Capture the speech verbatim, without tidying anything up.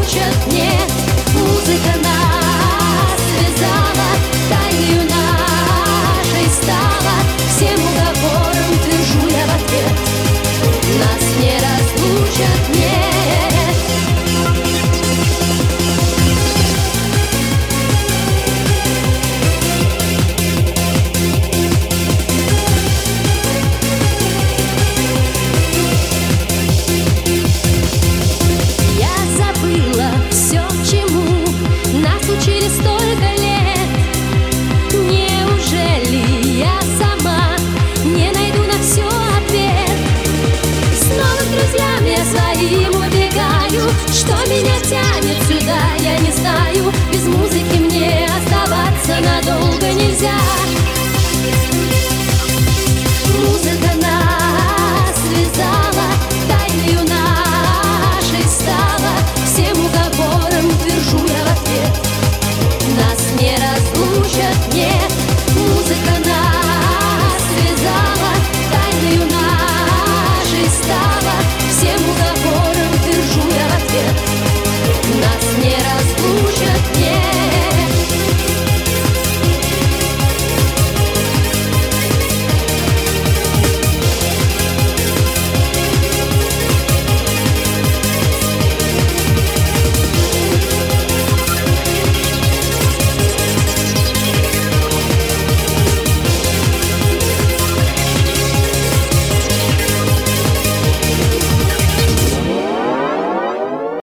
разлучат, нет. Музыка нас связала, тайною нашей стала. Всем уговором твержу я в ответ: нас не разлучат, нет. Столько лет, неужели я сама не найду на все ответ? Снова к друзьям я своим убегаю. Что меня тянет сюда, я не знаю. Без музыки мне оставаться надолго нельзя. Музыка